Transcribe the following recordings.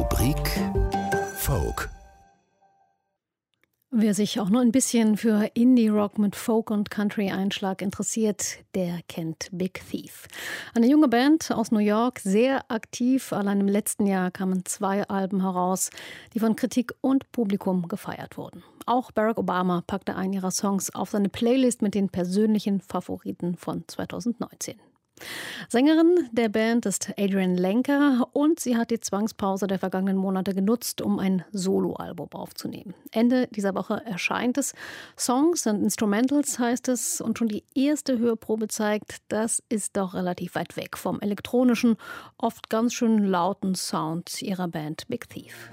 Rubrik Folk. Wer sich auch nur ein bisschen für Indie-Rock mit Folk- und Country-Einschlag interessiert, der kennt Big Thief. Eine junge Band aus New York, sehr aktiv. Allein im letzten Jahr kamen 2 Alben heraus, die von Kritik und Publikum gefeiert wurden. Auch Barack Obama packte einen ihrer Songs auf seine Playlist mit den persönlichen Favoriten von 2019. Sängerin der Band ist Adrienne Lenker und sie hat die Zwangspause der vergangenen Monate genutzt, um ein Soloalbum aufzunehmen. Ende dieser Woche erscheint es. Songs and Instrumentals heißt es und schon die erste Hörprobe zeigt, das ist doch relativ weit weg vom elektronischen, oft ganz schön lauten Sound ihrer Band Big Thief.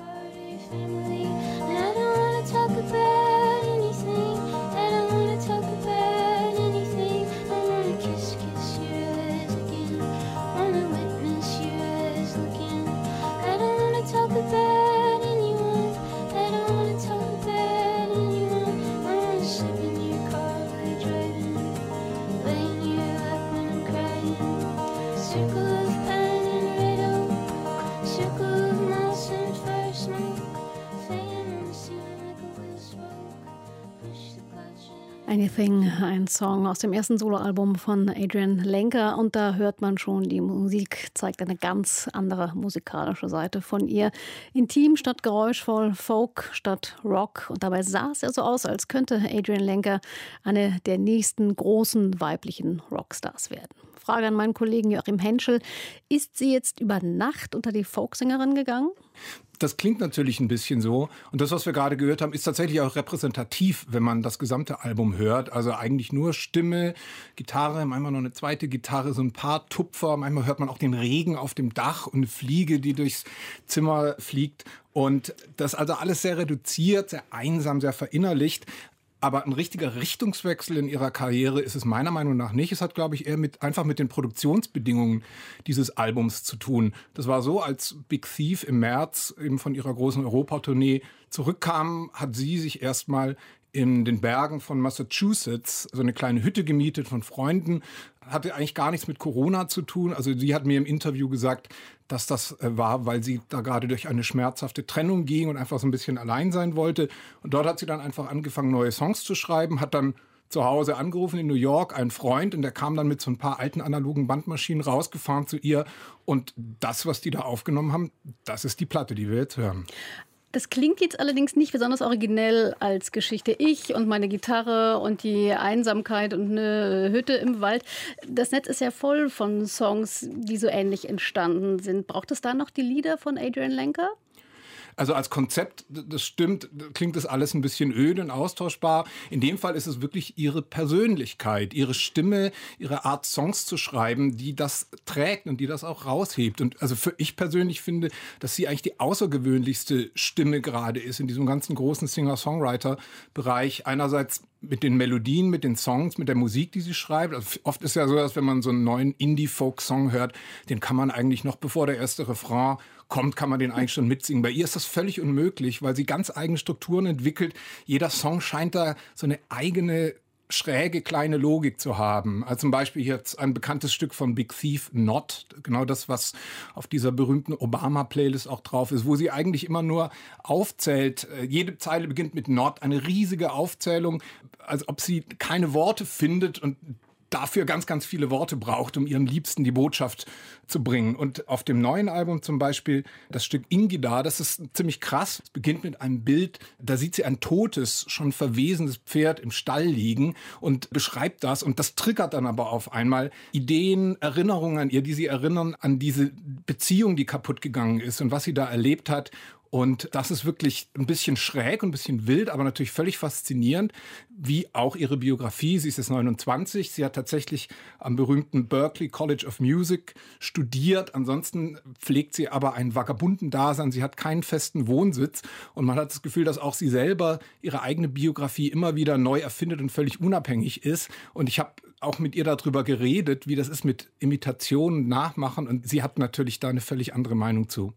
Anything, ein Song aus dem ersten Soloalbum von Adrienne Lenker. Und da hört man schon, die Musik zeigt eine ganz andere musikalische Seite von ihr. Intim statt geräuschvoll, Folk statt Rock. Und dabei sah es ja so aus, als könnte Adrienne Lenker eine der nächsten großen weiblichen Rockstars werden. Frage an meinen Kollegen Joachim Henschel. Ist sie jetzt über Nacht unter die Folksängerin gegangen? Das klingt natürlich ein bisschen so. Und das, was wir gerade gehört haben, ist tatsächlich auch repräsentativ, wenn man das gesamte Album hört. Also eigentlich nur Stimme, Gitarre, manchmal noch eine zweite Gitarre, so ein paar Tupfer. Manchmal hört man auch den Regen auf dem Dach und eine Fliege, die durchs Zimmer fliegt. Und das also alles sehr reduziert, sehr einsam, sehr verinnerlicht. Aber ein richtiger Richtungswechsel in ihrer Karriere ist es meiner Meinung nach nicht. Es hat, glaube ich, eher einfach mit den Produktionsbedingungen dieses Albums zu tun. Das war so, als Big Thief im März eben von ihrer großen Europatournee zurückkam, hat sie sich erstmal in den Bergen von Massachusetts so eine kleine Hütte gemietet von Freunden. Hatte eigentlich gar nichts mit Corona zu tun. Also sie hat mir im Interview gesagt, dass das war, weil sie da gerade durch eine schmerzhafte Trennung ging und einfach so ein bisschen allein sein wollte. Und dort hat sie dann einfach angefangen, neue Songs zu schreiben, hat dann zu Hause angerufen in New York, einen Freund, und der kam dann mit so ein paar alten analogen Bandmaschinen rausgefahren zu ihr. Und das, was die da aufgenommen haben, das ist die Platte, die wir jetzt hören. Das klingt jetzt allerdings nicht besonders originell als Geschichte. Ich und meine Gitarre und die Einsamkeit und eine Hütte im Wald. Das Netz ist ja voll von Songs, die so ähnlich entstanden sind. Braucht es da noch die Lieder von Adrienne Lenker? Also als Konzept, das stimmt, klingt das alles ein bisschen öde und austauschbar. In dem Fall ist es wirklich ihre Persönlichkeit, ihre Stimme, ihre Art, Songs zu schreiben, die das trägt und die das auch raushebt. Und also ich persönlich finde, dass sie eigentlich die außergewöhnlichste Stimme gerade ist in diesem ganzen großen Singer-Songwriter-Bereich. Einerseits mit den Melodien, mit den Songs, mit der Musik, die sie schreibt. Also oft ist ja so, dass wenn man so einen neuen Indie-Folk-Song hört, den kann man eigentlich noch, bevor der erste Refrain kommt, kann man den eigentlich schon mitsingen. Bei ihr ist das völlig unmöglich, weil sie ganz eigene Strukturen entwickelt. Jeder Song scheint da so eine eigene schräge kleine Logik zu haben. Also zum Beispiel jetzt ein bekanntes Stück von Big Thief, Not, genau das, was auf dieser berühmten Obama-Playlist auch drauf ist, wo sie eigentlich immer nur aufzählt. Jede Zeile beginnt mit Not, eine riesige Aufzählung, als ob sie keine Worte findet und dafür ganz, ganz viele Worte braucht, um ihrem Liebsten die Botschaft zu bringen. Und auf dem neuen Album zum Beispiel das Stück Ingida, das ist ziemlich krass. Es beginnt mit einem Bild, da sieht sie ein totes, schon verwesenes Pferd im Stall liegen und beschreibt das. Und das triggert dann aber auf einmal Ideen, Erinnerungen an ihr, die sie erinnern an diese Beziehung, die kaputt gegangen ist und was sie da erlebt hat. Und das ist wirklich ein bisschen schräg und ein bisschen wild, aber natürlich völlig faszinierend, wie auch ihre Biografie. Sie ist jetzt 29, sie hat tatsächlich am berühmten Berklee College of Music studiert. Ansonsten pflegt sie aber ein Vagabundendasein. Sie hat keinen festen Wohnsitz und man hat das Gefühl, dass auch sie selber ihre eigene Biografie immer wieder neu erfindet und völlig unabhängig ist. Und ich habe auch mit ihr darüber geredet, wie das ist mit Imitationen, Nachmachen, und sie hat natürlich da eine völlig andere Meinung zu.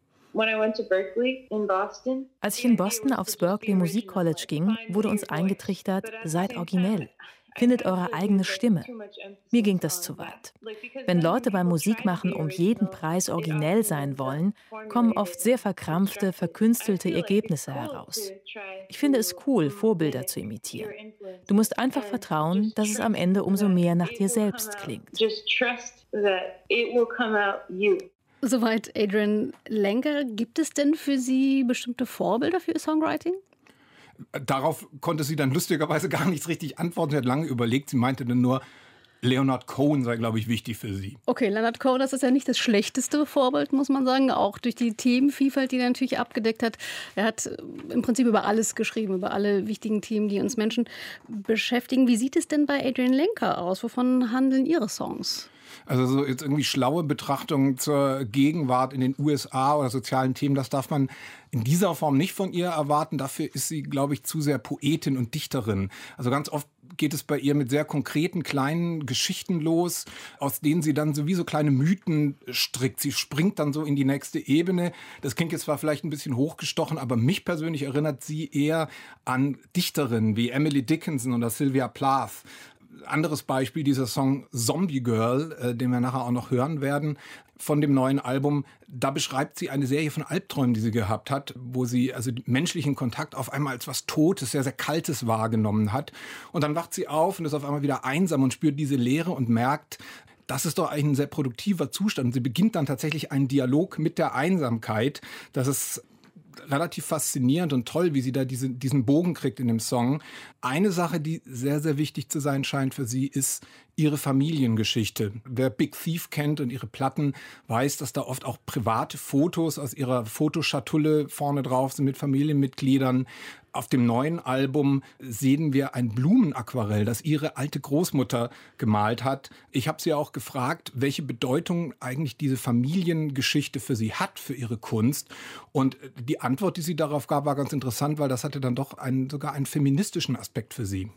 Als ich in Boston aufs Berklee Musik College ging, wurde uns eingetrichtert, seid originell. Findet eure eigene Stimme. Mir ging das zu weit. Wenn Leute beim Musikmachen um jeden Preis originell sein wollen, kommen oft sehr verkrampfte, verkünstelte Ergebnisse heraus. Ich finde es cool, Vorbilder zu imitieren. Du musst einfach vertrauen, dass es am Ende umso mehr nach dir selbst klingt. Soweit Adrienne Lenker. Gibt es denn für Sie bestimmte Vorbilder für Ihr Songwriting? Darauf konnte sie dann lustigerweise gar nichts richtig antworten. Sie hat lange überlegt. Sie meinte dann nur, Leonard Cohen sei, glaube ich, wichtig für sie. Okay, Leonard Cohen, das ist ja nicht das schlechteste Vorbild, muss man sagen. Auch durch die Themenvielfalt, die er natürlich abgedeckt hat. Er hat im Prinzip über alles geschrieben, über alle wichtigen Themen, die uns Menschen beschäftigen. Wie sieht es denn bei Adrienne Lenker aus? Wovon handeln Ihre Songs? Also so jetzt irgendwie schlaue Betrachtungen zur Gegenwart in den USA oder sozialen Themen, das darf man in dieser Form nicht von ihr erwarten. Dafür ist sie, glaube ich, zu sehr Poetin und Dichterin. Also ganz oft geht es bei ihr mit sehr konkreten, kleinen Geschichten los, aus denen sie dann so wie so kleine Mythen strickt. Sie springt dann so in die nächste Ebene. Das klingt jetzt zwar vielleicht ein bisschen hochgestochen, aber mich persönlich erinnert sie eher an Dichterinnen wie Emily Dickinson oder Sylvia Plath. Anderes Beispiel, dieser Song Zombie Girl, den wir nachher auch noch hören werden, von dem neuen Album. Da beschreibt sie eine Serie von Albträumen, die sie gehabt hat, wo sie also den menschlichen Kontakt auf einmal als was Totes, sehr, sehr Kaltes wahrgenommen hat. Und dann wacht sie auf und ist auf einmal wieder einsam und spürt diese Leere und merkt, das ist doch eigentlich ein sehr produktiver Zustand. Und sie beginnt dann tatsächlich einen Dialog mit der Einsamkeit. Das ist relativ faszinierend und toll, wie sie da diesen Bogen kriegt in dem Song. Eine Sache, die sehr, sehr wichtig zu sein scheint für sie, ist ihre Familiengeschichte. Wer Big Thief kennt und ihre Platten, weiß, dass da oft auch private Fotos aus ihrer Fotoschatulle vorne drauf sind mit Familienmitgliedern. Auf dem neuen Album sehen wir ein Blumenaquarell, das ihre alte Großmutter gemalt hat. Ich habe sie auch gefragt, welche Bedeutung eigentlich diese Familiengeschichte für sie hat, für ihre Kunst. Und die Antwort, die sie darauf gab, war ganz interessant, weil das hatte dann doch sogar einen feministischen Aspekt für sie.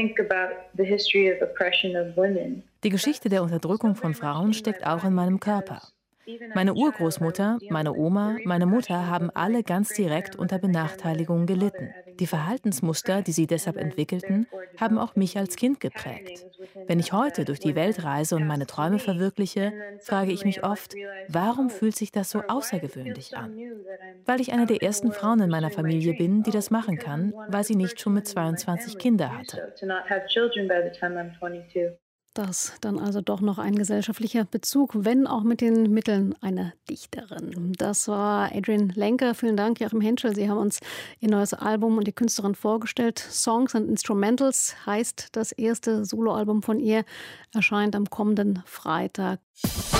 Die Geschichte der Unterdrückung von Frauen steckt auch in meinem Körper. Meine Urgroßmutter, meine Oma, meine Mutter haben alle ganz direkt unter Benachteiligung gelitten. Die Verhaltensmuster, die sie deshalb entwickelten, haben auch mich als Kind geprägt. Wenn ich heute durch die Welt reise und meine Träume verwirkliche, frage ich mich oft, warum fühlt sich das so außergewöhnlich an? Weil ich eine der ersten Frauen in meiner Familie bin, die das machen kann, weil sie nicht schon mit 22 Kinder hatte. Das dann also doch noch ein gesellschaftlicher Bezug, wenn auch mit den Mitteln einer Dichterin. Das war Adrienne Lenker. Vielen Dank, Joachim Henschel. Sie haben uns ihr neues Album und die Künstlerin vorgestellt. Songs and Instrumentals heißt das erste Soloalbum von ihr, erscheint am kommenden Freitag.